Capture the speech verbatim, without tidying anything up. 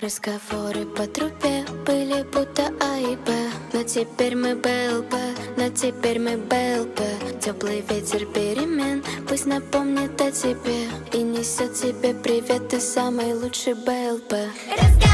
Разговоры по трубе были будто А и Б. Но теперь мы БЛП, но теперь мы БЛП. Теплый ветер перемен пусть напомнит о тебе и несет тебе привет, ты самый лучший БЛП. Разговор